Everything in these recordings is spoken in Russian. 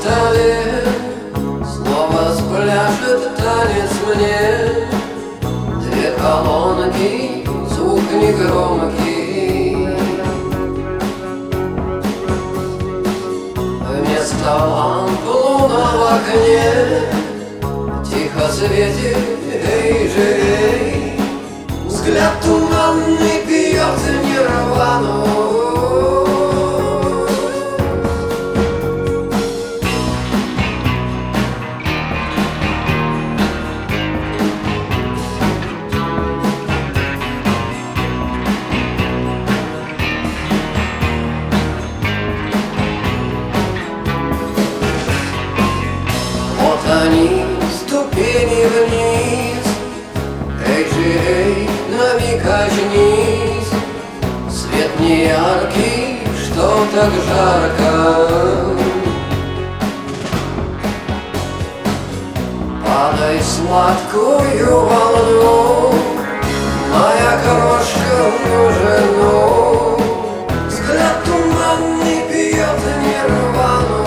столе снова спляшет танец мне. Две колонки, звук негромкий. Вместо ламп луна в окне тихо светит, эй же, эй. Взгляд туманный пьет нирвану. Они ступени вниз, эй же, эй, на миг очнись. Свет не яркий, что так жарко. Падай в сладкую волну, моя крошка, ну. Взгляд туманный пьет нирвану.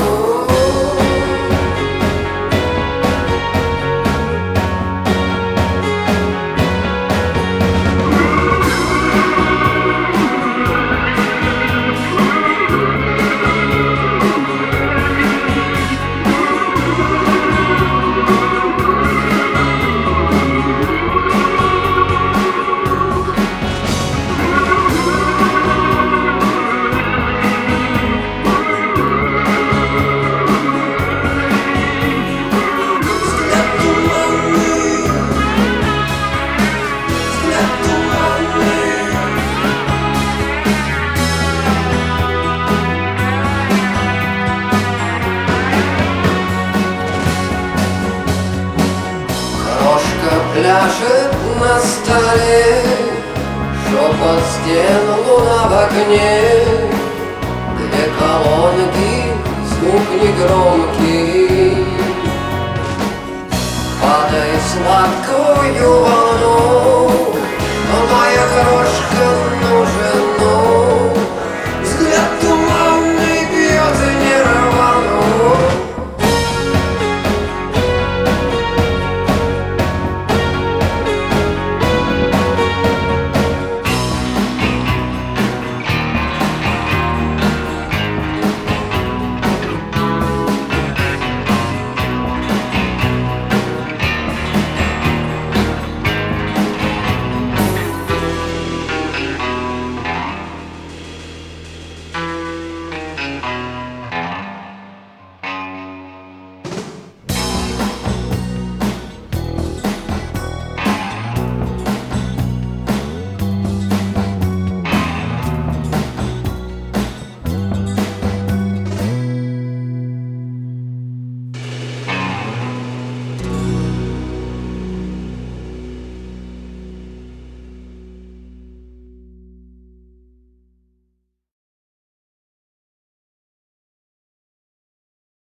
Пляшет на столе, шепот стен, луна в окне. Две колонки, звук негромкий. Падай в сладкую волну.